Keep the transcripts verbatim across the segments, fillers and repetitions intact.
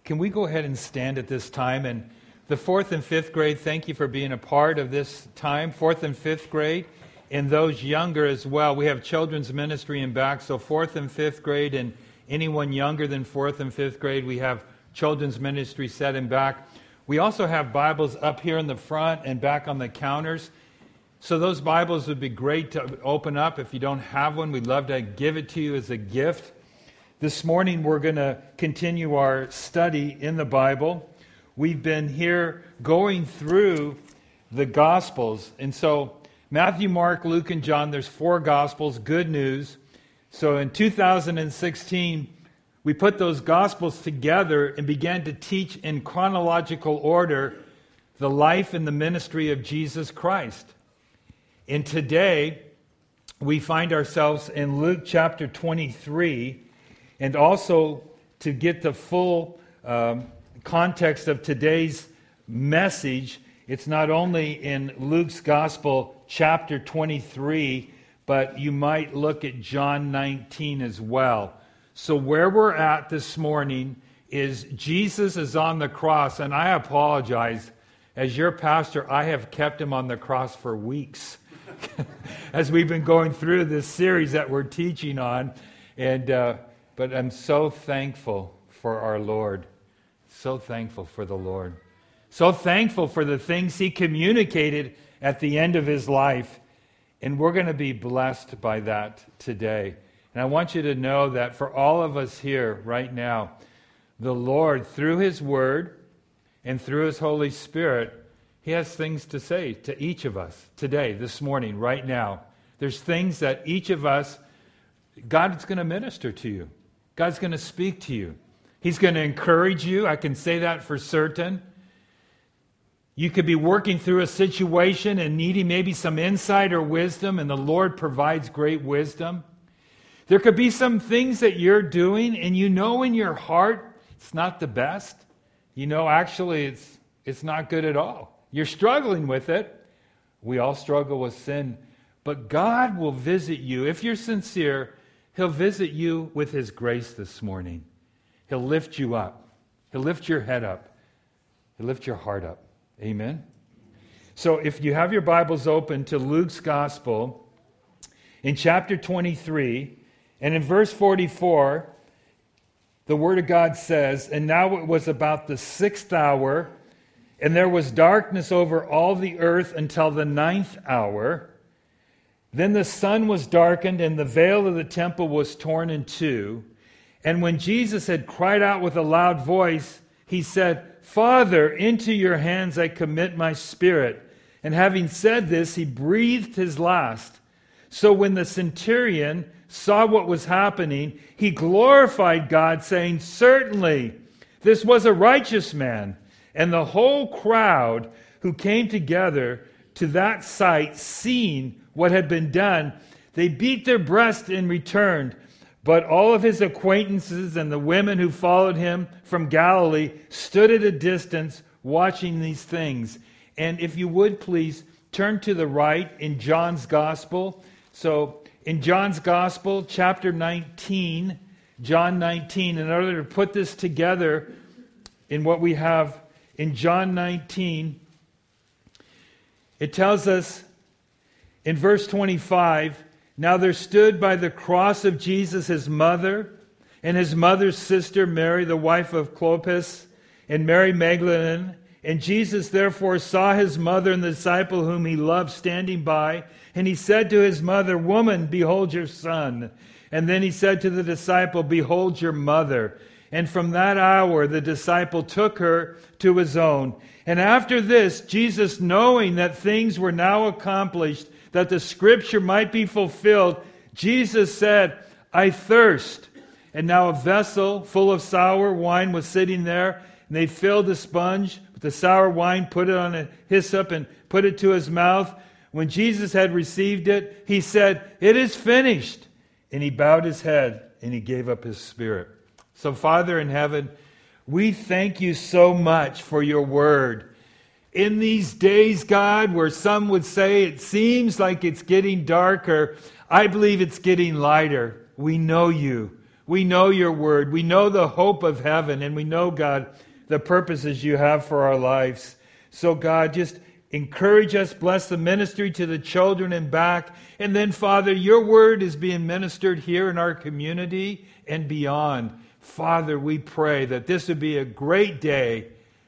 Can we go ahead and stand at this time? And the fourth and fifth grade, thank you for being a part of this time. Fourth and fifth grade, and those younger as well. We have children's ministry in back, so fourth and fifth grade, and anyone younger than fourth and fifth grade, we have children's ministry set in back. We also have Bibles up here in the front and back on the counters. So those Bibles would be great to open up. If you don't have one, we'd love to give it to you as a gift. This morning we're going to continue our study in the Bible. We've been here going through the Gospels. And so Matthew, Mark, Luke, and John, there's four Gospels, good news. So in two thousand sixteen, we put those Gospels together and began to teach in chronological order the life and the ministry of Jesus Christ. And today, we find ourselves in Luke chapter twenty-three, and also to get the full um, context of today's message, it's not only in Luke's Gospel chapter twenty-three, but you might look at John nineteen as well. So where we're at this morning is Jesus is on the cross, and I apologize. As your pastor, I have kept him on the cross for weeks as we've been going through this series that we're teaching on. And uh, but I'm so thankful for our Lord. So thankful for the Lord. So thankful for the things He communicated at the end of His life. And we're going to be blessed by that today. And I want you to know that for all of us here right now, the Lord, through His Word and through His Holy Spirit, He has things to say to each of us today, this morning, right now. There's things that each of us, God's going to minister to you. God's going to speak to you. He's going to encourage you. I can say that for certain. You could be working through a situation and needing maybe some insight or wisdom, and the Lord provides great wisdom. There could be some things that you're doing, and you know in your heart it's not the best. You know, actually, it's it's not good at all. You're struggling with it. We all struggle with sin. But God will visit you. If you're sincere, He'll visit you with His grace this morning. He'll lift you up. He'll lift your head up. He'll lift your heart up. Amen? So if you have your Bibles open to Luke's Gospel, in chapter twenty-three, and in verse forty-four, the Word of God says, "And now it was about the sixth hour, and there was darkness over all the earth until the ninth hour. Then the sun was darkened, and the veil of the temple was torn in two. And when Jesus had cried out with a loud voice, He said, 'Father, into your hands I commit my spirit.' And having said this, He breathed His last. So when the centurion saw what was happening, he glorified God, saying, 'Certainly, this was a righteous man.' And the whole crowd who came together to that sight, seeing what had been done, they beat their breasts and returned. But all of His acquaintances and the women who followed Him from Galilee stood at a distance watching these things." And if you would please turn to the right in John's Gospel. So in John's Gospel, chapter nineteen, John nineteen, in order to put this together in what we have in John nineteen, it tells us in verse twenty-five, "Now there stood by the cross of Jesus His mother, and His mother's sister Mary, the wife of Clopas, and Mary Magdalene. And Jesus therefore saw His mother and the disciple whom He loved standing by. And He said to His mother, 'Woman, behold your son.' And then He said to the disciple, 'Behold your mother.' And from that hour the disciple took her to his own. And after this, Jesus, knowing that things were now accomplished, that the scripture might be fulfilled, Jesus said, 'I thirst.' And now a vessel full of sour wine was sitting there, and they filled a sponge with the sour wine, put it on a hyssop, and put it to His mouth. When Jesus had received it, He said, 'It is finished.' And He bowed His head, and He gave up His spirit." So, Father in heaven, we thank You so much for Your Word. In these days, God, where some would say it seems like it's getting darker, I believe it's getting lighter. We know You. We know your word. We know the hope of heaven. And we know, God, the purposes you have for our lives. So, God, just encourage us. Bless the ministry to the children and back. And then, Father, your word is being ministered here in our community and beyond. Father, we pray that this would be a great day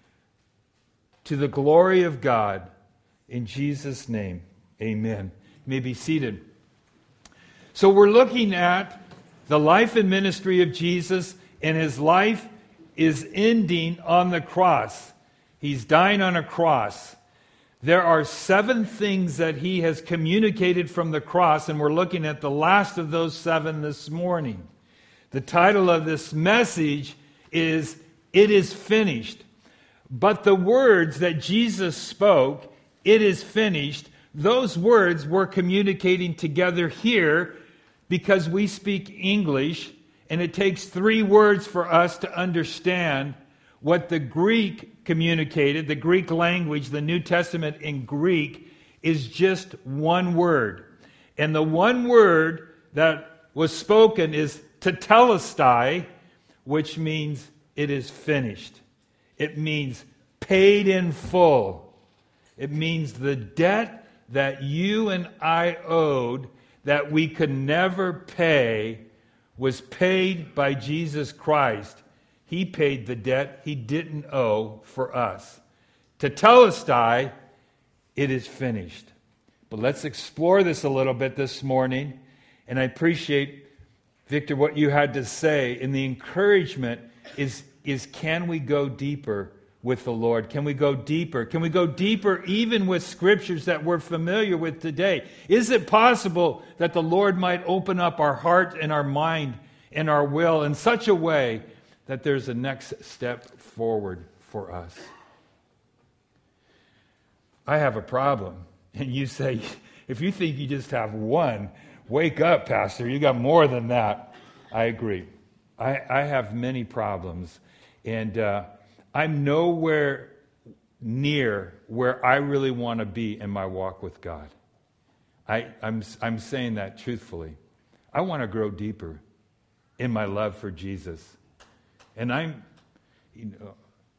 to the glory of God. In Jesus' name, amen. You may be seated. So we're looking at the life and ministry of Jesus, and his life is ending on the cross. He's dying on a cross. There are seven things that he has communicated from the cross, and we're looking at the last of those seven this morning. The title of this message is, "It is Finished." But the words that Jesus spoke, "It is finished," those words we're communicating together here because we speak English, and it takes three words for us to understand what the Greek communicated. The Greek language, the New Testament in Greek, is just one word. And the one word that was spoken is tetelestai, which means it is finished. It means paid in full. It means the debt that you and I owed that we could never pay was paid by Jesus Christ. He paid the debt he didn't owe for us. Tetelestai, it is finished. But let's explore this a little bit this morning. And I appreciate, Victor, what you had to say. And the encouragement is, is can we go deeper with the Lord? Can we go deeper? Can we go deeper even with scriptures that we're familiar with today? Is it possible that the Lord might open up our heart and our mind and our will in such a way that there's a next step forward for us? I have a problem. And you say, if you think you just have one, wake up, Pastor. You got more than that. I agree. I, I have many problems. And uh, I'm nowhere near where I really want to be in my walk with God. I, I'm, I'm saying that truthfully. I want to grow deeper in my love for Jesus. And I'm, you know,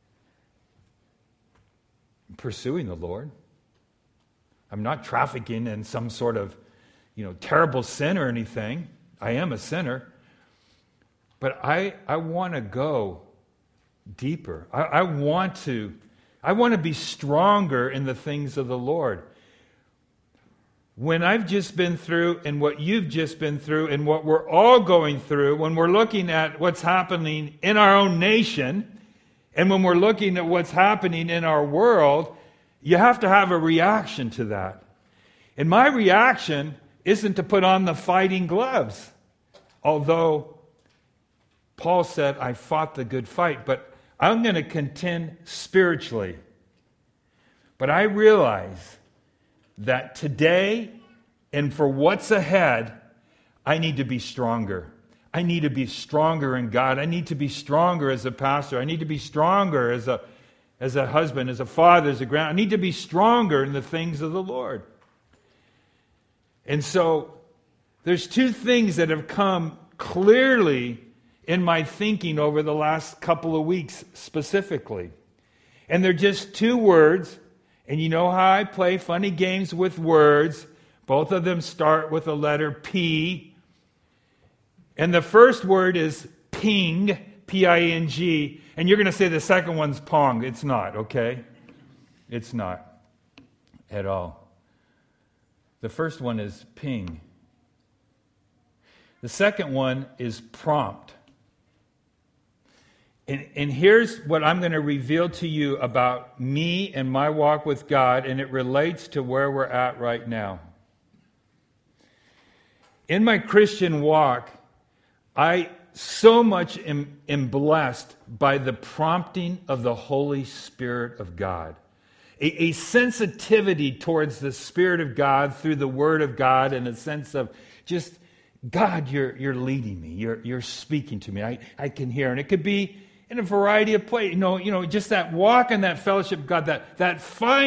pursuing the Lord. I'm not trafficking in some sort of, you know, terrible sin or anything. I am a sinner. But I, I want to go deeper. I, I want to, I want to be stronger in the things of the Lord. When I've just been through, and what you've just been through, and what we're all going through, when we're looking at what's happening in our own nation, and when we're looking at what's happening in our world, you have to have a reaction to that. And my reaction isn't to put on the fighting gloves. Although Paul said, I fought the good fight, but I'm going to contend spiritually. But I realize that today and for what's ahead, I need to be stronger. I need to be stronger in God. I need to be stronger as a pastor. I need to be stronger as a, as a husband, as a father, as a grand. I need to be stronger in the things of the Lord. And so there's two things that have come clearly in my thinking over the last couple of weeks specifically. And they're just two words. And you know how I play funny games with words. Both of them start with the letter P. And the first word is ping, P I N G. And you're going to say the second one's pong. It's not, okay? It's not at all. The first one is ping. The second one is prompt. And, and here's what I'm going to reveal to you about me and my walk with God, and it relates to where we're at right now. In my Christian walk, I so much am, am blessed by the prompting of the Holy Spirit of God. A, a sensitivity towards the Spirit of God through the Word of God, and a sense of just, God, you're, you're leading me. You're, you're speaking to me. I, I can hear. And it could be in a variety of places. You know, you know, just that walk and that fellowship of God, that, that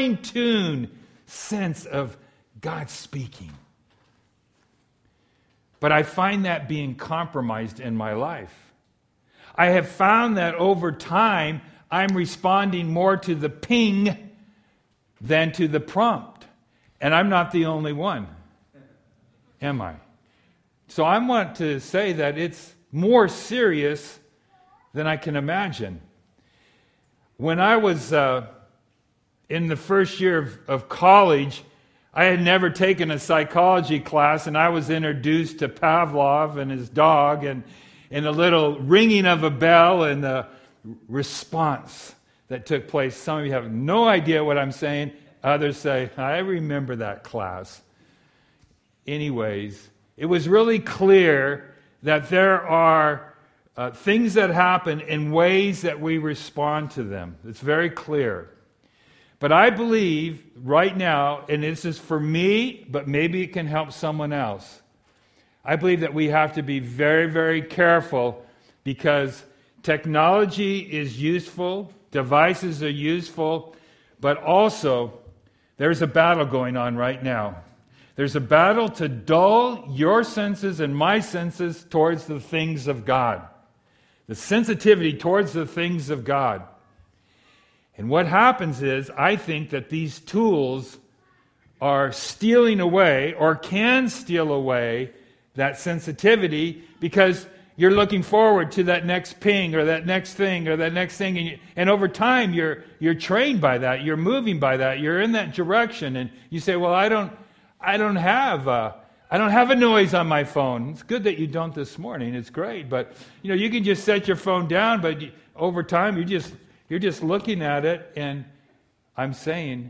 fine-tuned sense of God speaking. But I find that being compromised in my life. I have found that over time, I'm responding more to the ping than to the prompt. And I'm not the only one, am I? So I want to say that it's more serious than I can imagine. When I was uh, in the first year of, of college, I had never taken a psychology class, and I was introduced to Pavlov and his dog, and, and a little ringing of a bell and the response that took place. Some of you have no idea what I'm saying. Others say, I remember that class. Anyways, it was really clear that there are uh, things that happen in ways that we respond to them. It's very clear. But I believe right now, and this is for me, but maybe it can help someone else. I believe that we have to be very, very careful because technology is useful, devices are useful, but also there's a battle going on right now. There's a battle to dull your senses and my senses towards the things of God. The sensitivity towards the things of God. And what happens is, I think that these tools are stealing away, or can steal away, that sensitivity, because you're looking forward to that next ping, or that next thing, or that next thing, and, you, and over time you're you're trained by that, you're moving by that, you're in that direction, and you say, well, I don't, I don't have, a, I don't have a noise on my phone. It's good that you don't this morning. It's great, but you know, you can just set your phone down, but you, over time you just You're just looking at it, and I'm saying,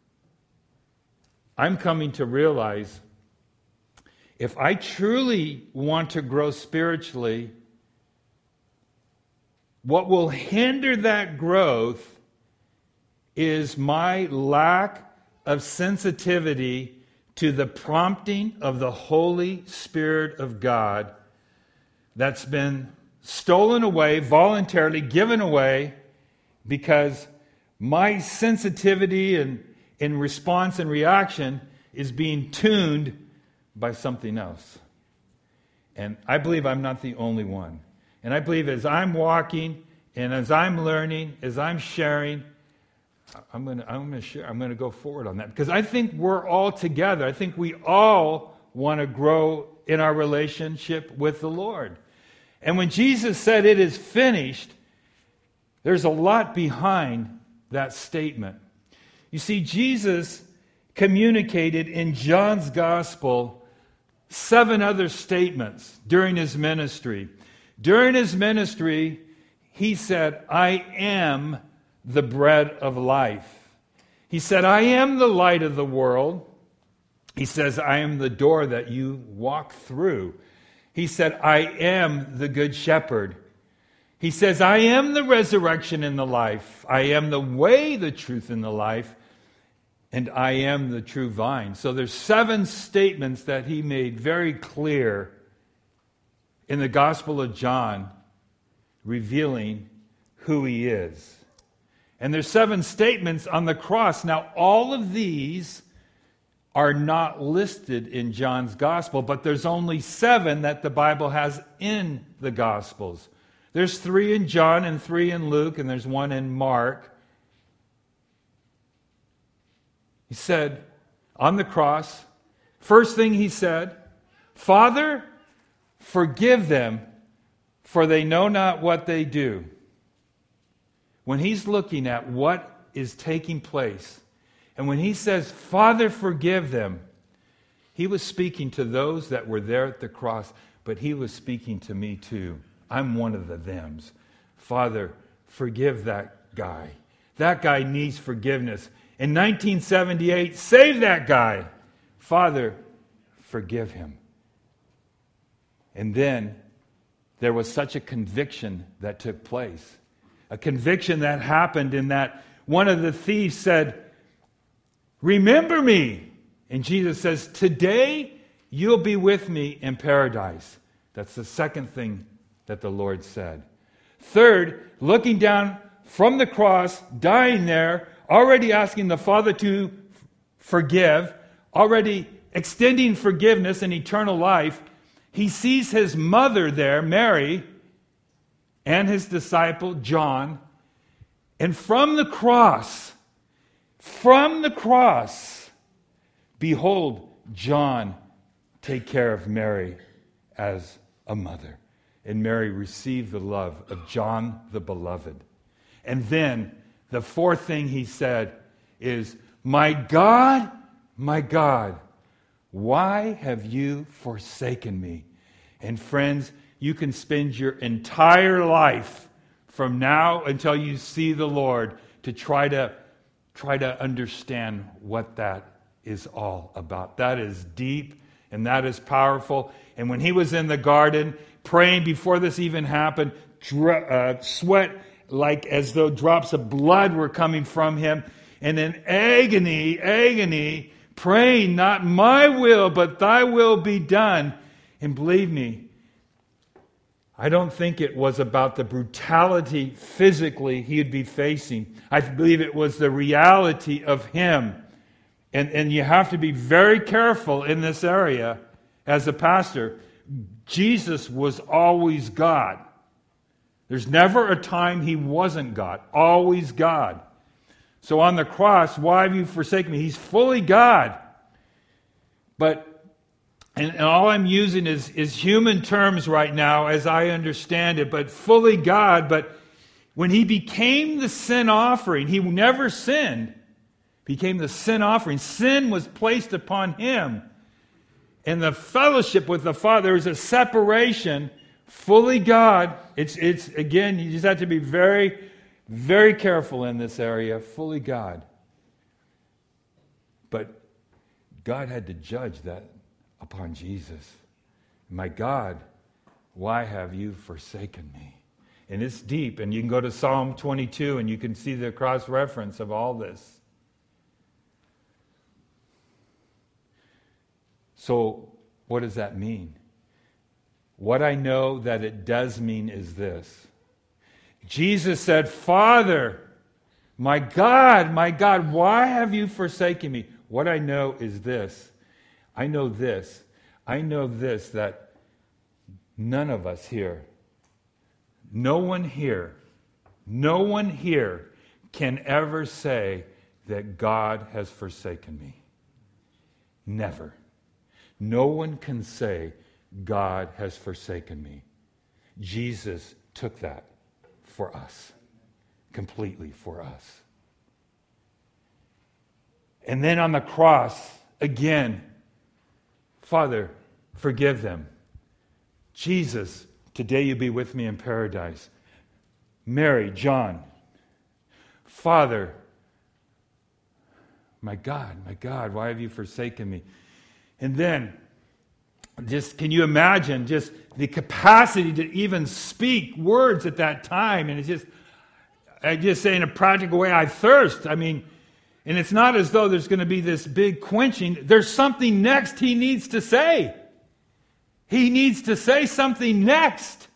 I'm coming to realize, if I truly want to grow spiritually, what will hinder that growth is my lack of sensitivity to the prompting of the Holy Spirit of God that's been stolen away, voluntarily given away, because my sensitivity and in response and reaction is being tuned by something else. And I believe I'm not the only one. And I believe as I'm walking and as I'm learning, as I'm sharing, I'm going to I'm going to share. I'm going to go forward on that, because I think we're all together. I think we all want to grow in our relationship with the Lord. And when Jesus said it is finished, there's a lot behind that statement. You see, Jesus communicated in John's Gospel seven other statements during his ministry. During his ministry, he said, I am the bread of life. He said, I am the light of the world. He says, I am the door that you walk through. He said, I am the good shepherd. He says, I am the resurrection and the life. I am the way, the truth, and the life. And I am the true vine. So there's seven statements that he made very clear in the Gospel of John, revealing who he is. And there's seven statements on the cross. Now, all of these are not listed in John's Gospel, but there's only seven that the Bible has in the Gospels. There's three in John and three in Luke, and there's one in Mark. He said on the cross, first thing he said, Father, forgive them, for they know not what they do. When he's looking at what is taking place, and when he says, Father, forgive them, he was speaking to those that were there at the cross, but he was speaking to me too. I'm one of the thems. Father, forgive that guy. That guy needs forgiveness. In nineteen seventy-eight, save that guy. Father, forgive him. And then there was such a conviction that took place. A conviction that happened in that one of the thieves said, remember me. And Jesus says, today you'll be with me in paradise. That's the second thing that the Lord said. Third, looking down from the cross, dying there, already asking the Father to forgive, already extending forgiveness and eternal life, he sees his mother there, Mary, and his disciple, John. And from the cross, from the cross, behold, John take care of Mary as a mother. And Mary received the love of John the Beloved. And then the fourth thing he said is, my God, my God, why have you forsaken me? And friends, you can spend your entire life from now until you see the Lord to try to try to understand what that is all about. That is deep and that is powerful. And when he was in the garden praying before this even happened, dr- uh, sweat like as though drops of blood were coming from him, and in agony, agony, praying, not my will, but thy will be done. And believe me, I don't think it was about the brutality physically he'd be facing. I believe it was the reality of him. And, and you have to be very careful in this area as a pastor. Jesus was always God. There's never a time he wasn't God. Always God. So on the cross, why have you forsaken me? He's fully God. But, and, and all I'm using is, is human terms right now as I understand it, but fully God. But when he became the sin offering, he never sinned. Became the sin offering. Sin was placed upon him. And the fellowship with the Father, there was a separation. Fully God. It's, it's again, you just have to be very, very careful in this area. Fully God. But God had to judge that upon Jesus. My God, why have you forsaken me? And it's deep. And you can go to Psalm twenty-two and you can see the cross-reference of all this. So, what does that mean? What I know that it does mean is this. Jesus said, Father, my God, my God, why have you forsaken me? What I know is this. I know this. I know this, that none of us here, no one here, no one here can ever say that God has forsaken me. Never. No one can say, God has forsaken me. Jesus took that for us, completely for us. And then on the cross, again, Father, forgive them. Jesus, today you be with me in paradise. Mary, John, Father, my God, my God, why have you forsaken me? And then, just can you imagine just the capacity to even speak words at that time? And it's just, I just say in a practical way, I thirst. I mean, and it's not as though there's going to be this big quenching. There's something next he needs to say. He needs to say something next.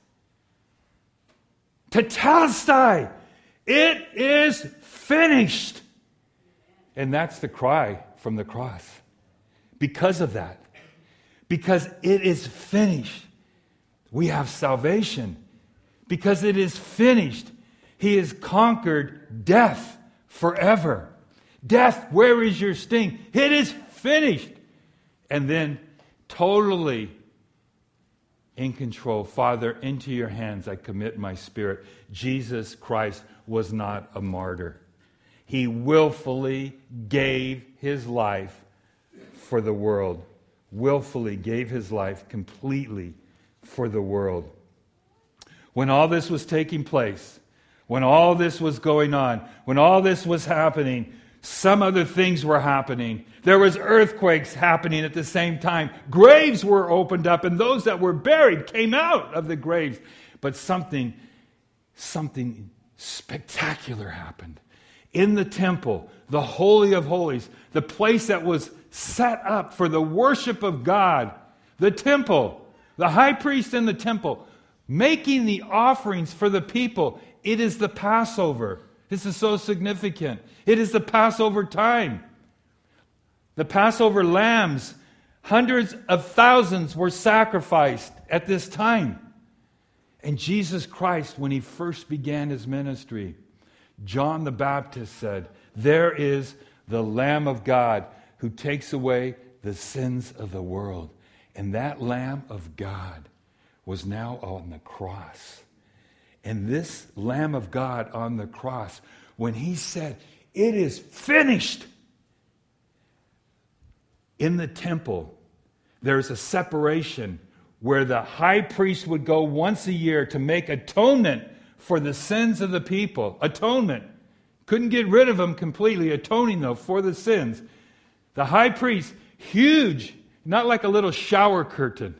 Tetelestai. It is finished. And that's the cry from the cross. Because of that. Because it is finished. We have salvation. Because it is finished. He has conquered death forever. Death, where is your sting? It is finished. And then totally in control. Father, into your hands I commit my spirit. Jesus Christ was not a martyr. He willfully gave his life for the world. Willfully gave his life completely for the world. When all this was taking place, when all this was going on, when all this was happening, some other things were happening. There was earthquakes happening at the same time. Graves were opened up, and those that were buried came out of the graves. But something, something spectacular happened. In the temple, the Holy of Holies, the place that was set up for the worship of God, the temple, the high priest in the temple, making the offerings for the people. It is the Passover. This is so significant. It is the Passover time. The Passover lambs Hundreds of thousands were sacrificed at this time. And Jesus Christ, when he first began his ministry, John the Baptist said, "There is the Lamb of God who takes away the sins of the world." And that Lamb of God was now on the cross. And this Lamb of God on the cross, when he said, "It is finished," in the temple, there's a separation where the high priest would go once a year to make atonement for the sins of the people. Atonement. Couldn't get rid of them completely. Atoning, though, for the sins. The high priest, huge, not like a little shower curtain.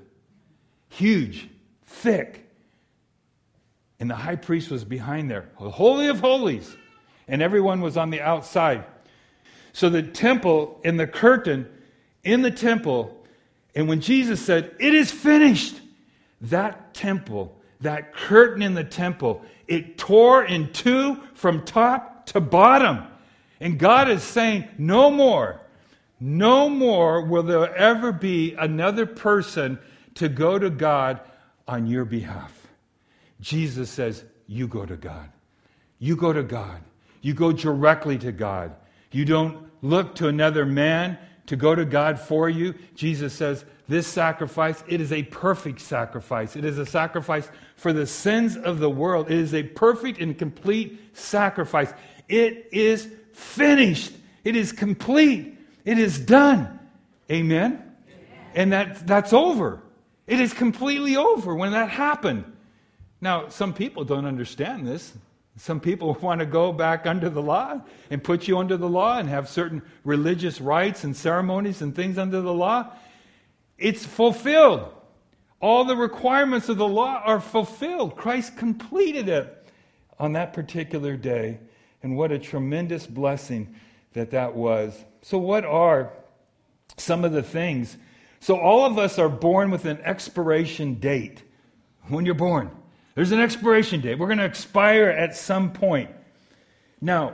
Huge, thick. And the high priest was behind there. The Holy of Holies. And everyone was on the outside. So the temple and the curtain in the temple, and when Jesus said, "It is finished," that temple, that curtain in the temple, it tore in two from top to bottom. And God is saying, no more, no more will there ever be another person to go to God on your behalf. Jesus says, you go to God. You go to God. You go directly to God. You don't look to another man to go to God for you. Jesus says, this sacrifice, it is a perfect sacrifice. It is a sacrifice for the sins of the world. It is a perfect and complete sacrifice. It is finished. It is complete. It is done. Amen? Amen. And that, that's over. It is completely over when that happened. Now, some people don't understand this. Some people want to go back under the law and put you under the law and have certain religious rites and ceremonies and things under the law. It's fulfilled. All the requirements of the law are fulfilled. Christ completed it on that particular day. And what a tremendous blessing that that was. So what are some of the things? So all of us are born with an expiration date. When you're born, there's an expiration date. We're going to expire at some point. Now,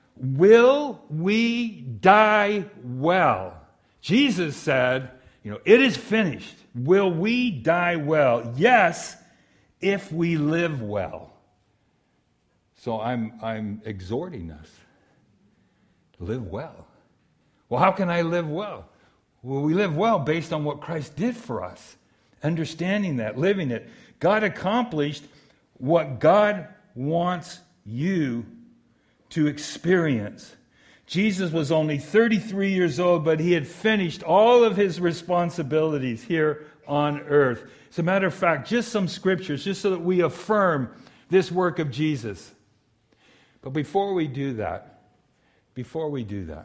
will we die well? Jesus said, you know, it is finished. Will we die well? Yes, if we live well. So I'm I'm exhorting us to live well. Well, how can I live well? Well, we live well based on what Christ did for us. Understanding that, living it. God accomplished what God wants you to experience. Jesus was only thirty-three years old, but he had finished all of his responsibilities here on earth. As a matter of fact, just some scriptures, just so that we affirm this work of Jesus. But before we do that, before we do that,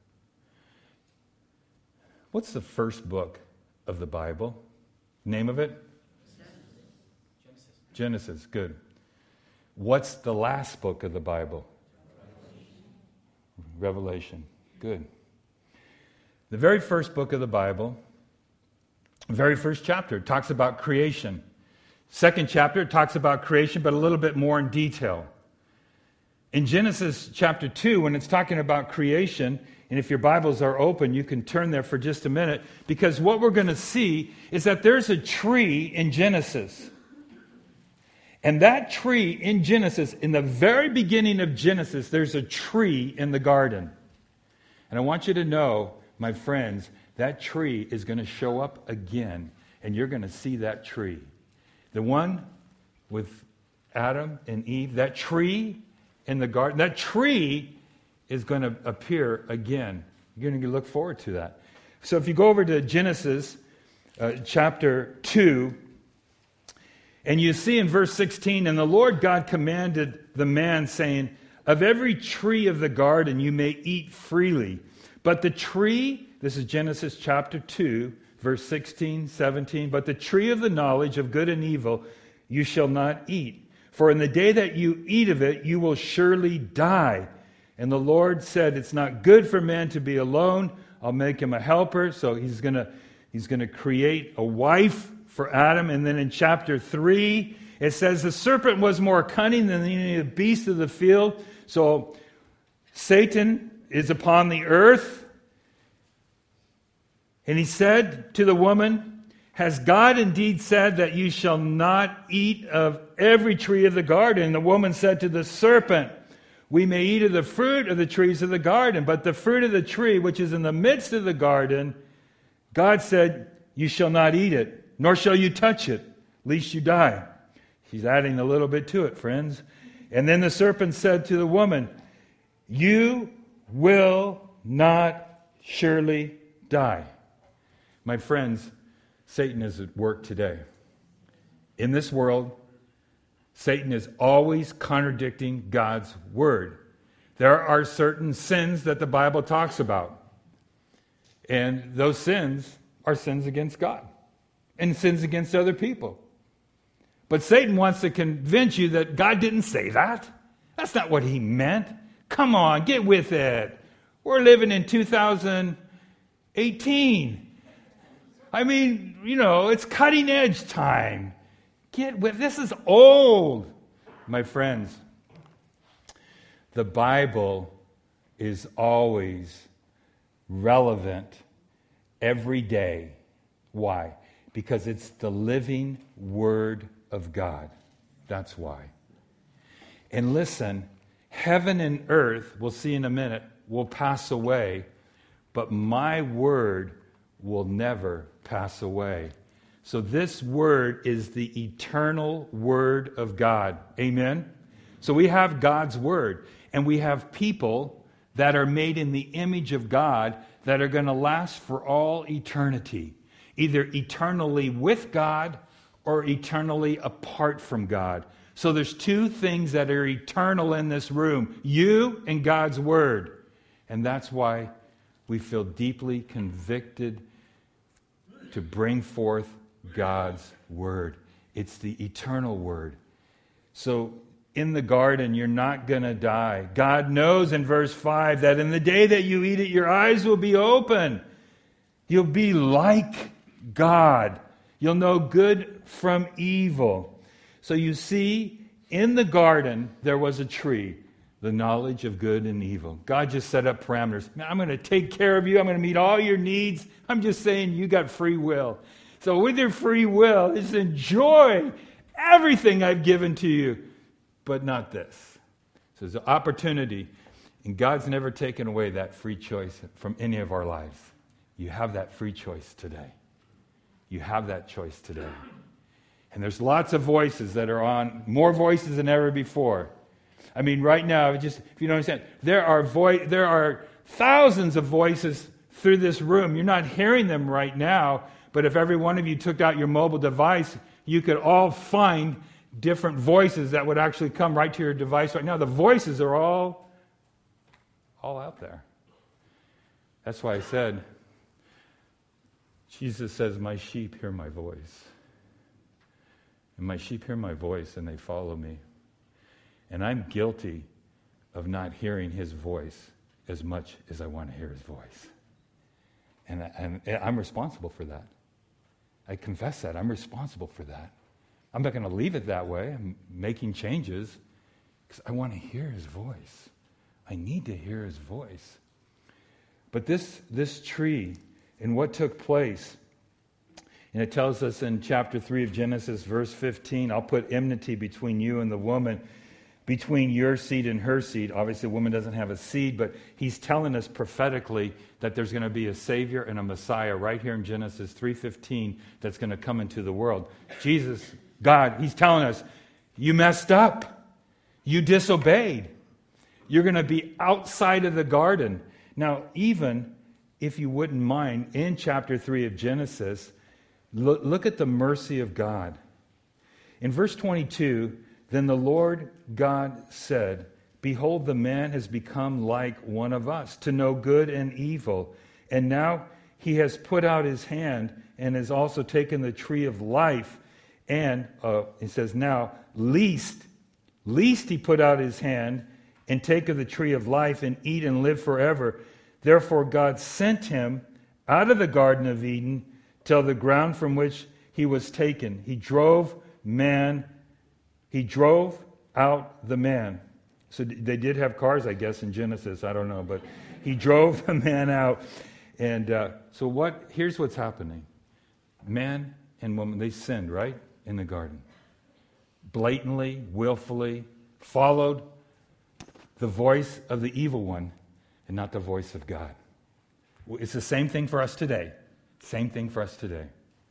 what's the first book of the Bible? Name of it? Genesis. Genesis, good. What's the last book of the Bible? Revelation. Revelation, good. The very first book of the Bible, very first chapter, talks about creation. Second chapter talks about creation, but a little bit more in detail. In Genesis chapter two, when it's talking about creation, and if your Bibles are open, you can turn there for just a minute, because what we're going to see is that there's a tree in Genesis. And that tree in Genesis, in the very beginning of Genesis, there's a tree in the garden. And I want you to know, my friends, that tree is going to show up again, and you're going to see that tree. The one with Adam and Eve, that tree in the garden, that tree is going to appear again. You're going to look forward to that. So if you go over to Genesis uh, chapter two, and you see in verse sixteen, and the Lord God commanded the man, saying, of every tree of the garden you may eat freely, but the tree, this is Genesis chapter two, verse sixteen, seventeen, but the tree of the knowledge of good and evil you shall not eat. For in the day that you eat of it, you will surely die. And the Lord said, it's not good for man to be alone. I'll make him a helper. So he's going to he's going to create a wife for Adam. And then in chapter three, it says, the serpent was more cunning than any of the beasts of the field. So Satan is upon the earth. And he said to the woman, has God indeed said that you shall not eat of every tree of the garden? And the woman said to the serpent, we may eat of the fruit of the trees of the garden, but the fruit of the tree which is in the midst of the garden, God said, you shall not eat it, nor shall you touch it, lest you die. She's adding a little bit to it, friends. And then the serpent said to the woman, you will not surely die. My friends, Satan is at work today. In this world, Satan is always contradicting God's word. There are certain sins that the Bible talks about. And those sins are sins against God and sins against other people. But Satan wants to convince you that God didn't say that. That's not what he meant. Come on, get with it. We're living in two thousand eighteen. I mean, you know, it's cutting edge time. Get with this is old. My friends, the Bible is always relevant every day. Why? Because it's the living Word of God. That's why. And listen, heaven and earth, we'll see in a minute, will pass away, but my word will never pass away. So this word is the eternal Word of God. Amen? So we have God's Word, and we have people that are made in the image of God that are going to last for all eternity, either eternally with God or eternally apart from God. So there's two things that are eternal in this room, you and God's Word. And that's why we feel deeply convicted to bring forth God's Word. It's the eternal Word. So in the garden, you're not going to die. God knows in verse five that in the day that you eat it, your eyes will be open. You'll be like God. You'll know good from evil. So you see, in the garden, there was a tree, the knowledge of good and evil. God just set up parameters. Man, I'm going to take care of you. I'm going to meet all your needs. I'm just saying you got free will. So with your free will, just enjoy everything I've given to you, but not this. So there's an opportunity, and God's never taken away that free choice from any of our lives. You have that free choice today. You have that choice today. And there's lots of voices that are on, more voices than ever before. I mean, right now, just if you don't understand, there are vo- there are thousands of voices through this room. You're not hearing them right now, but if every one of you took out your mobile device, you could all find different voices that would actually come right to your device right now. The voices are all, all out there. That's why I said, Jesus says, my sheep hear my voice. And my sheep hear my voice and they follow me. And I'm guilty of not hearing his voice as much as I want to hear his voice. And, and, and I'm responsible for that. I confess that. I'm responsible for that. I'm not going to leave it that way. I'm making changes because I want to hear his voice. I need to hear his voice. But this, this tree and what took place, and it tells us in chapter three of Genesis, verse fifteen, I'll put enmity between you and the woman, between your seed and her seed. Obviously, the woman doesn't have a seed, but he's telling us prophetically that there's going to be a Savior and a Messiah right here in Genesis three fifteen that's going to come into the world. Jesus, God, he's telling us, you messed up. You disobeyed. You're going to be outside of the garden. Now, even if you wouldn't mind, in chapter three of Genesis, look, look at the mercy of God. In verse twenty-two, then the Lord God said, behold, the man has become like one of us, to know good and evil. And now he has put out his hand and has also taken the tree of life. And, uh, it says now, least, least he put out his hand and take of the tree of life and eat and live forever. Therefore God sent him out of the Garden of Eden till the ground from which he was taken. He drove man He drove out the man. So they did have cars, I guess, in Genesis. I don't know. But he drove the man out. And uh, so what? Here's what's happening. Man and woman, they sinned, right? In the garden. Blatantly, willfully, followed the voice of the evil one and not the voice of God. It's the same thing for us today. Same thing for us today.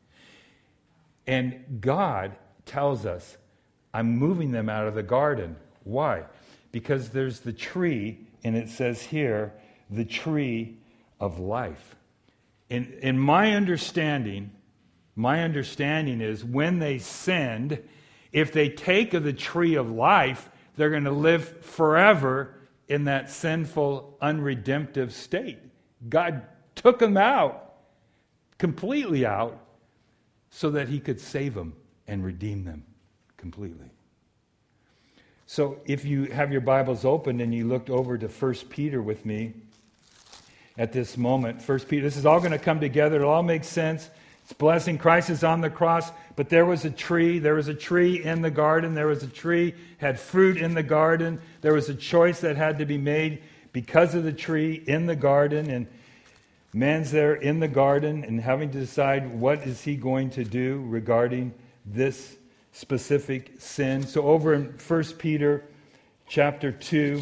And God tells us, I'm moving them out of the garden. Why? Because there's the tree, and it says here, the tree of life. In, in my understanding, my understanding is when they sinned, if they take of the tree of life, they're going to live forever in that sinful, unredemptive state. God took them out, completely out, so that he could save them and redeem them completely. So if you have your Bibles open and you looked over to First Peter with me at this moment, First Peter, this is all going to come together. It'll all make sense. It's blessing. Christ is on the cross, but there was a tree. There was a tree in the garden. There was a tree, had fruit in the garden. There was a choice that had to be made because of the tree in the garden. And man's there in the garden and having to decide what is he going to do regarding this specific sin. So over in First Peter chapter two,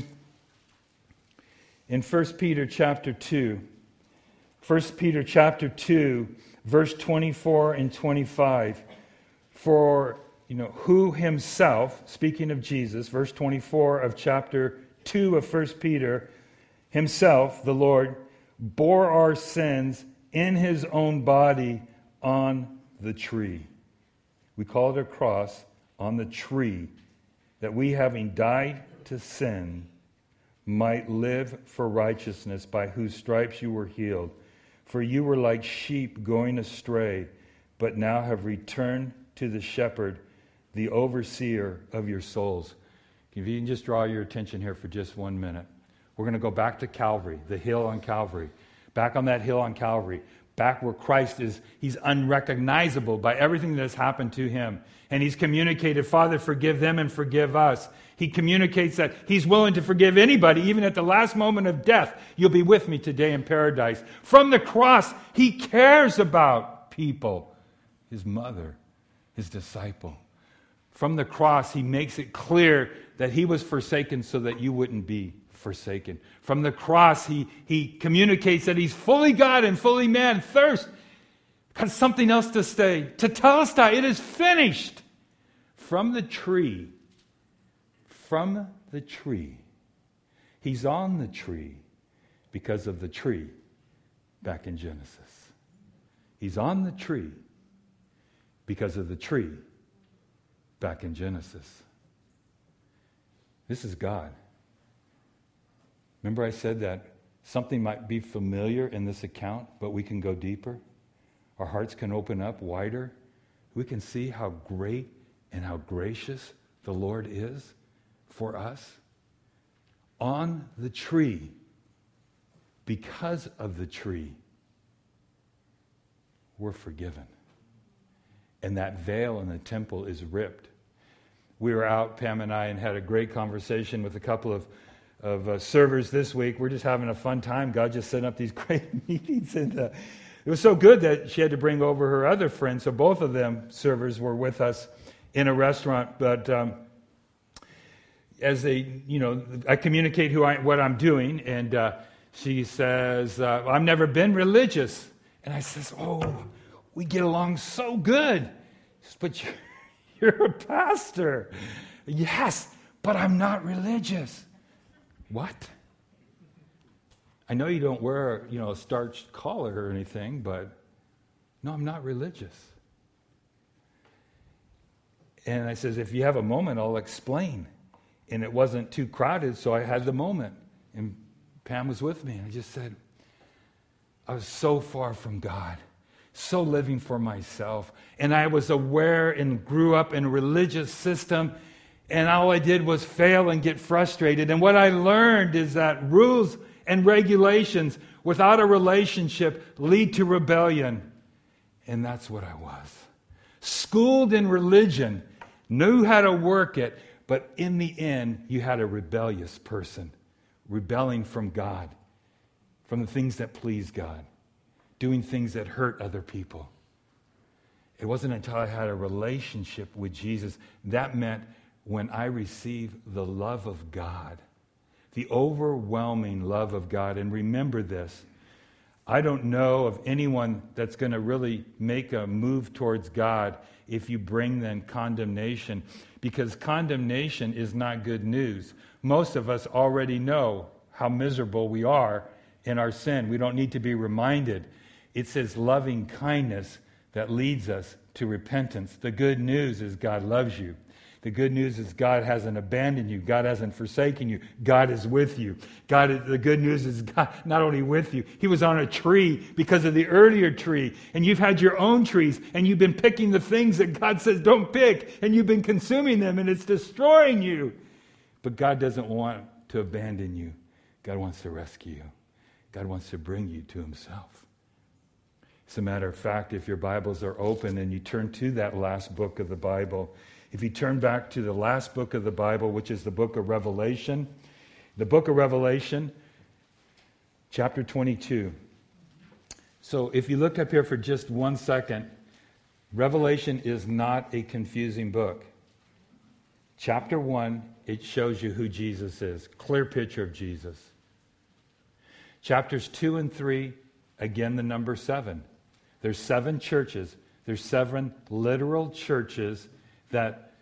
in First Peter chapter two, First Peter chapter two, verse twenty-four and twenty-five, for, you know, who himself, speaking of Jesus, verse twenty-four of chapter two of First Peter, himself, the Lord, bore our sins in his own body on the tree. We call it a cross, on the tree, that we, having died to sin, might live for righteousness, by whose stripes you were healed. For you were like sheep going astray, but now have returned to the shepherd, the overseer of your souls. If you can just draw your attention here for just one minute. We're going to go back to Calvary, the hill on Calvary. Back on that hill on Calvary. Back where Christ is, he's unrecognizable by everything that has happened to him. And he's communicated, Father, forgive them and forgive us. He communicates that he's willing to forgive anybody, even at the last moment of death. You'll be with me today in paradise. From the cross, he cares about people. His mother, his disciple. From the cross, he makes it clear that he was forsaken so that you wouldn't be forsaken. From the cross, he, he communicates that he's fully God and fully man. Thirst. Got something else to say. Tetelestai, it is finished. From the tree, from the tree. He's on the tree because of the tree back in Genesis. He's on the tree because of the tree back in Genesis. This is God. Remember I said that something might be familiar in this account, but we can go deeper. Our hearts can open up wider. We can see how great and how gracious the Lord is for us. On the tree, because of the tree, we're forgiven. And that veil in the temple is ripped. We were out, Pam and I, and had a great conversation with a couple of of uh, servers this week. We're just having a fun time. God just set up these great meetings. And uh, it was so good that she had to bring over her other friends. So both of them, servers, were with us in a restaurant. But um, as they, you know, I communicate who I, what I'm doing. And uh, she says, uh, I've never been religious. And I says, oh, we get along so good. She says, but you're, you're a pastor. Yes, but I'm not religious. What? I know you don't wear, you know, a starched collar or anything, but no, I'm not religious. And I says, if you have a moment, I'll explain. And it wasn't too crowded, so I had the moment. And Pam was with me, and I just said, I was so far from God, so living for myself. And I was aware and grew up in a religious system. And all I did was fail and get frustrated. And what I learned is that rules and regulations without a relationship lead to rebellion. And that's what I was. Schooled in religion, knew how to work it, but in the end, you had a rebellious person, rebelling from God, from the things that please God. doing things that hurt other people. It wasn't until I had a relationship with Jesus. That meant when I received the love of God, the overwhelming love of God. And remember this, I don't know of anyone that's going to really make a move towards God if you bring them condemnation, because condemnation is not good news. Most of us already know how miserable we are in our sin. We don't need to be reminded. It says loving kindness that leads us to repentance. The good news is God loves you. The good news is God hasn't abandoned you. God hasn't forsaken you. God is with you. God is, the good news is God not only with you, he was on a tree because of the earlier tree. And you've had your own trees, and you've been picking the things that God says don't pick, and you've been consuming them, and it's destroying you. But God doesn't want to abandon you. God wants to rescue you. God wants to bring you to himself. As a matter of fact, if your Bibles are open and you turn to that last book of the Bible, if you turn back to the last book of the Bible, which is the book of Revelation, the book of Revelation, chapter twenty-two. So if you look up here for just one second, Revelation is not a confusing book. Chapter one, it shows you who Jesus is. Clear picture of Jesus. Chapters two and three, again the number seven. There's seven churches. There's seven literal churches that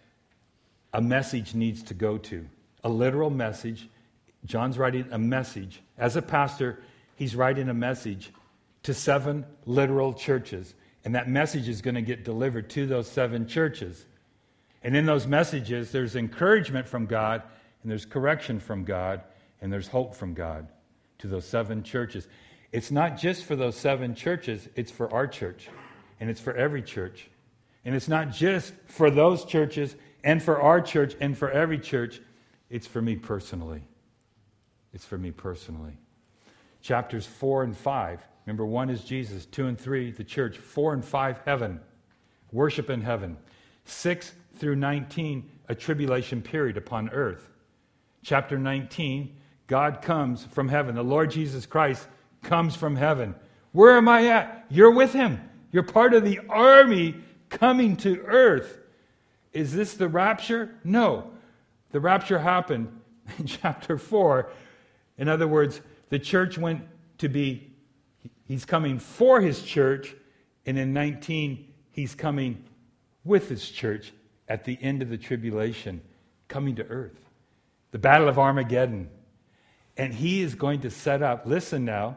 a message needs to go to. A literal message. John's writing a message. As a pastor, he's writing a message to seven literal churches. And that message is going to get delivered to those seven churches. And in those messages, there's encouragement from God, and there's correction from God, and there's hope from God to those seven churches. It's not just for those seven churches, it's for our church. And it's for every church. And it's not just for those churches and for our church and for every church. It's for me personally. It's for me personally. Chapters four and five. Remember, one is Jesus. Two and three, the church. Four and five, heaven. Worship in heaven. Six through nineteen, a tribulation period upon earth. Chapter nineteen, God comes from heaven. The Lord Jesus Christ comes from heaven. Where am I at? You're with him. You're part of the army coming to earth. Is this the rapture? No. The rapture happened in chapter four. In other words, the church went to be, he's coming for his church, and in nineteen, he's coming with his church at the end of the tribulation, coming to earth. The Battle of Armageddon. And he is going to set up, listen now,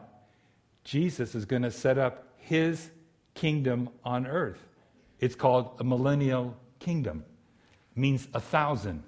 Jesus is going to set up his kingdom on earth. It's called a millennial kingdom. It means a thousand.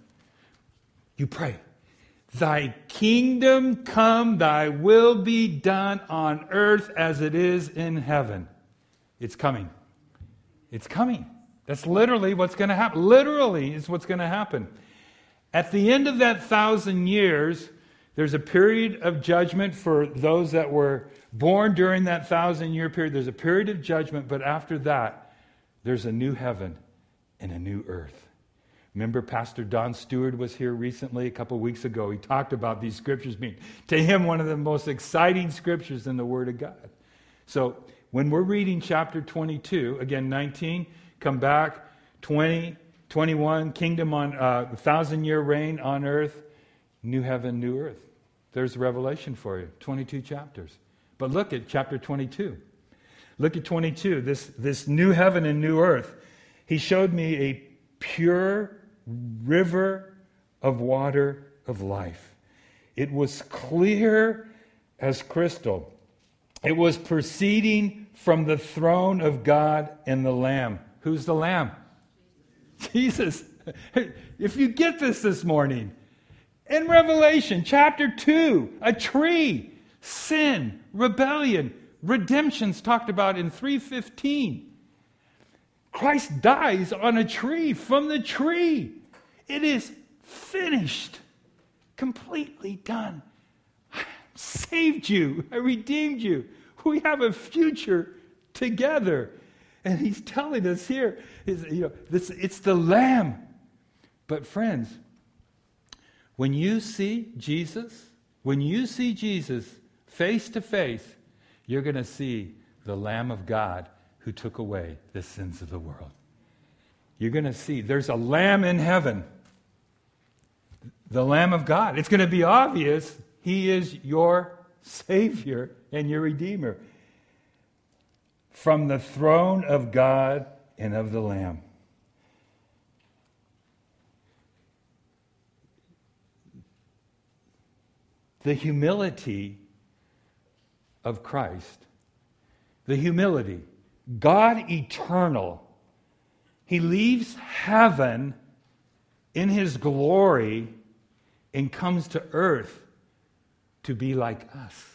You pray, thy kingdom come, thy will be done on earth as it is in heaven. It's coming. It's coming. That's literally what's going to happen. Literally is what's going to happen. At the end of that thousand years, there's a period of judgment for those that were born during that thousand year period. There's a period of judgment, but after that, there's a new heaven and a new earth. Remember, Pastor Don Stewart was here recently, a couple weeks ago. He talked about these scriptures being, to him, one of the most exciting scriptures in the Word of God. So, when we're reading chapter twenty-two, again, nineteen, come back, twenty, twenty-one, kingdom on, uh, thousand year reign on earth, new heaven, new earth. There's Revelation for you, twenty-two chapters. But look at chapter twenty-two. Look at twenty-two, this, this new heaven and new earth. He showed me a pure river of water of life. It was clear as crystal. It was proceeding from the throne of God and the Lamb. Who's the Lamb? Jesus. If you get this this morning, in Revelation chapter two, a tree, sin, rebellion, redemption's talked about in three fifteen. Christ dies on a tree, from the tree. It is finished, completely done. I saved you. I redeemed you. We have a future together. And he's telling us here, is, you know, this, it's the Lamb. But friends, when you see Jesus, when you see Jesus face to face, you're going to see the Lamb of God who took away the sins of the world. You're going to see there's a Lamb in heaven. The Lamb of God. It's going to be obvious he is your Savior and your Redeemer. From the throne of God and of the Lamb. The humility of Christ. The humility. God eternal. He leaves heaven in his glory and comes to earth to be like us.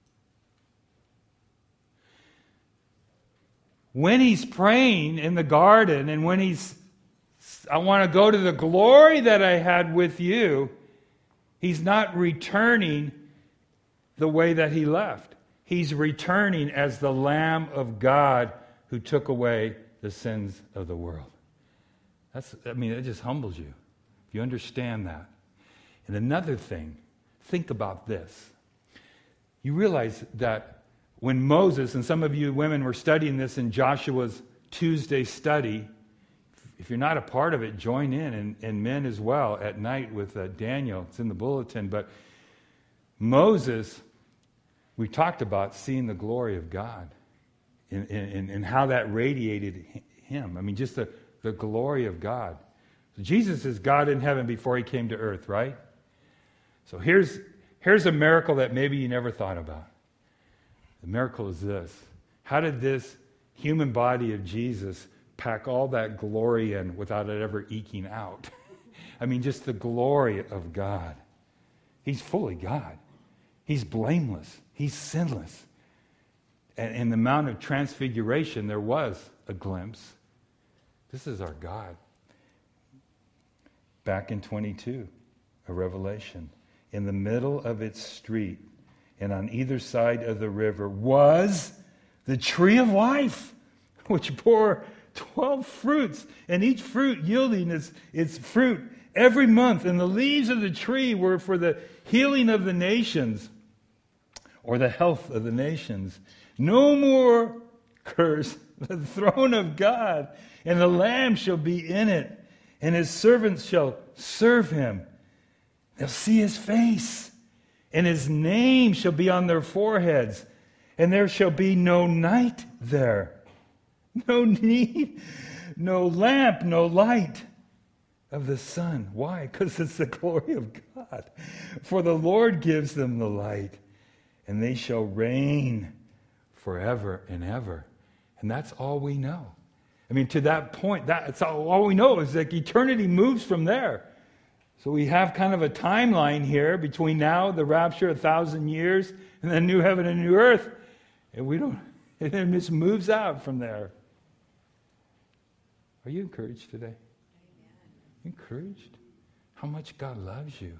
When he's praying in the garden and when he's, I want to go to the glory that I had with you, he's not returning the way that he left. He's returning as the Lamb of God who took away the sins of the world. That's, I mean, it just humbles you if you understand that. And another thing, think about this. You realize that when Moses, and some of you women were studying this in Joshua's Tuesday study, if you're not a part of it, join in, and, and men as well, at night with uh, Daniel. It's in the bulletin. But Moses, we talked about seeing the glory of God and, and, and how that radiated him. I mean, just the, the glory of God. Jesus is God in heaven before he came to earth, right? So here's, here's a miracle that maybe you never thought about. The miracle is this. How did this human body of Jesus pack all that glory in without it ever eking out? I mean, just the glory of God. He's fully God. He's blameless. He's sinless. And in the Mount of Transfiguration, there was a glimpse. This is our God. Back in twenty-two, a revelation. In the middle of its street, and on either side of the river, was the tree of life, which bore twelve fruits, and each fruit yielding its, its fruit every month. And the leaves of the tree were for the healing of the nations, or the health of the nations. No more curse. The throne of God, and the Lamb shall be in it, and his servants shall serve him. They'll see his face, and his name shall be on their foreheads, and there shall be no night there. No need, no lamp, no light of the sun. Why? Because it's the glory of God. For the Lord gives them the light, and they shall reign forever and ever. And that's all we know. I mean, to that point, that's all, all we know is that eternity moves from there. So we have kind of a timeline here between now, the rapture, a thousand years, and then new heaven and new earth. And we don't, it just moves out from there. Are you encouraged today? Amen. Encouraged? How much God loves you.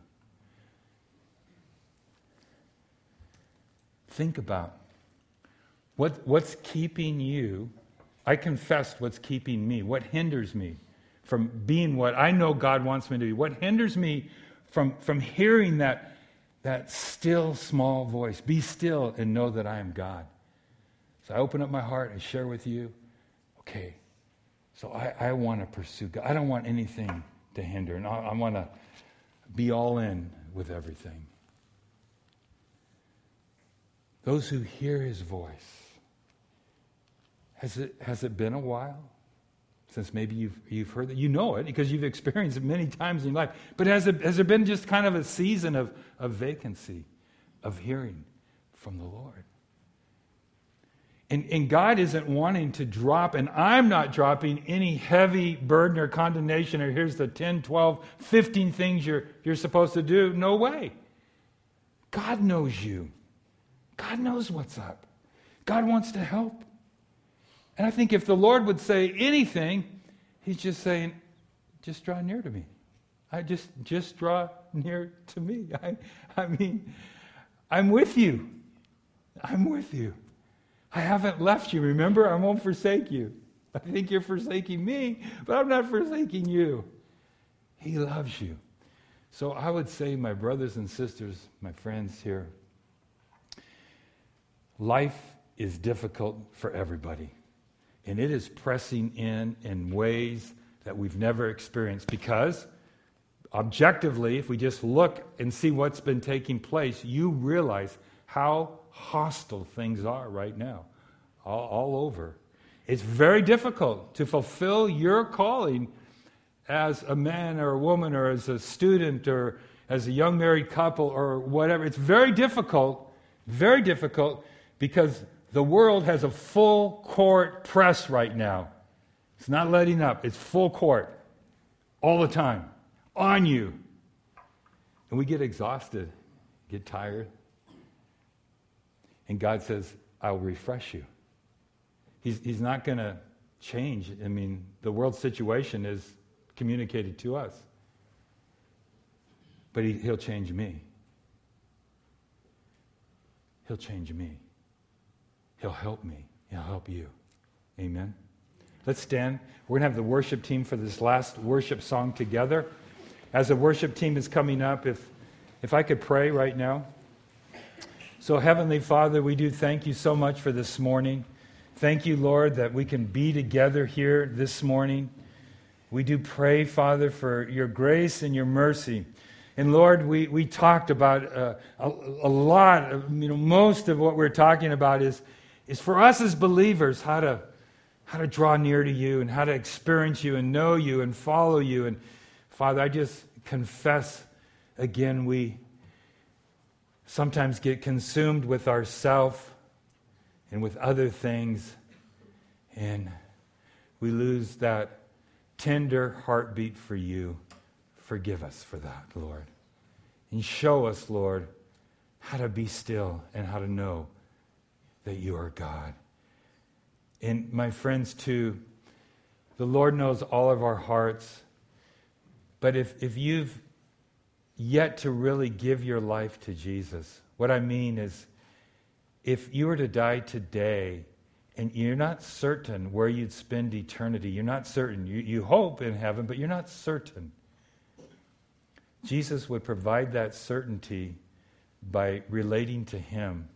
Think about what, what's keeping you. I confessed what's keeping me. What hinders me from being what I know God wants me to be? What hinders me from, from hearing that, that still small voice? Be still and know that I am God. So I open up my heart and share with you, okay, so I, I want to pursue God. I don't want anything to hinder. And I, I want to be all in with everything. Those who hear his voice. Has it, has it been a while since maybe you've, you've heard that? You know it because you've experienced it many times in your life. But has, it, has there been just kind of a season of, of vacancy, of hearing from the Lord? And, and God isn't wanting to drop, and I'm not dropping any heavy burden or condemnation, or here's the ten, twelve, fifteen things you're, you're supposed to do. No way. God knows you. God knows what's up. God wants to help. And I think if the Lord would say anything, he's just saying, just draw near to me. I just, just draw near to me. I, I mean, I'm with you. I'm with you. I haven't left you. Remember, I won't forsake you. I think you're forsaking me, but I'm not forsaking you. He loves you. So I would say, my brothers and sisters, my friends here, life is difficult for everybody. And it is pressing in in ways that we've never experienced because, objectively, if we just look and see what's been taking place, you realize how hostile things are right now, all, all over. It's very difficult to fulfill your calling as a man or a woman or as a student or as a young married couple or whatever. It's very difficult, very difficult, because the world has a full court press right now. It's not letting up. It's full court all the time on you. And we get exhausted, get tired. And God says, I'll refresh you. He's, he's not going to change. I mean, the world situation is communicated to us. But he, he'll change me. He'll change me. He'll help me. He'll help you. Amen. Let's stand. We're going to have the worship team for this last worship song together. As the worship team is coming up, if if I could pray right now. So, Heavenly Father, we do thank you so much for this morning. Thank you, Lord, that we can be together here this morning. We do pray, Father, for your grace and your mercy. And Lord, we, we talked about uh, a, a lot, of, you know, most of what we're talking about is, is for us as believers, how to, how to draw near to you and how to experience you and know you and follow you. And Father, I just confess again, we sometimes get consumed with ourself and with other things, and we lose that tender heartbeat for you. Forgive us for that, Lord. And show us, Lord, how to be still and how to know that you are God. And my friends, too, the Lord knows all of our hearts. But if, if you've yet to really give your life to Jesus, what I mean is, if you were to die today and you're not certain where you'd spend eternity, you're not certain. You, you hope in heaven, but you're not certain. Jesus would provide that certainty by relating to him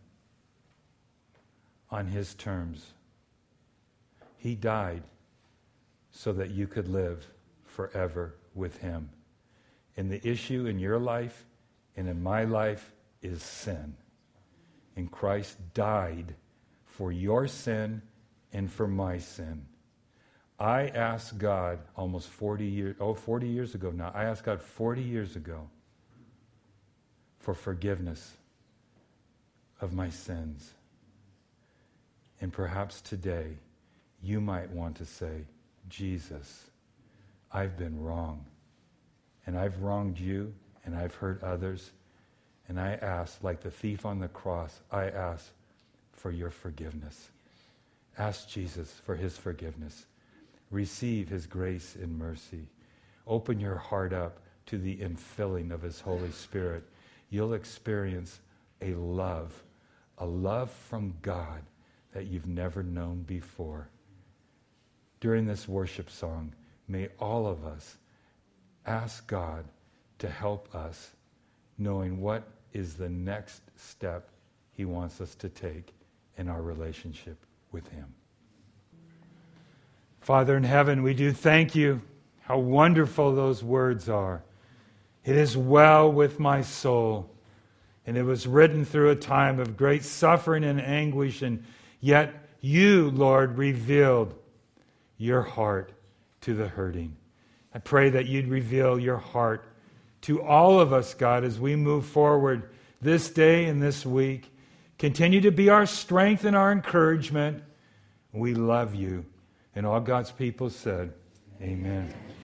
on his terms. He died so that you could live forever with him. And the issue in your life and in my life is sin. And Christ died for your sin and for my sin. I asked God almost forty years, oh, forty years ago now, I asked God forty years ago for forgiveness of my sins. And perhaps today you might want to say, Jesus, I've been wrong. And I've wronged you, and I've hurt others. And I ask, like the thief on the cross, I ask for your forgiveness. Ask Jesus for his forgiveness. Receive his grace and mercy. Open your heart up to the infilling of his Holy Spirit. You'll experience a love, a love from God that you've never known before. During this worship song, may all of us ask God to help us knowing what is the next step he wants us to take in our relationship with him. Father in heaven, we do thank you. How wonderful those words are. It is well with my soul. And it was written through a time of great suffering and anguish, and yet you, Lord, revealed your heart to the hurting. I pray that you'd reveal your heart to all of us, God, as we move forward this day and this week. Continue to be our strength and our encouragement. We love you. And all God's people said, amen.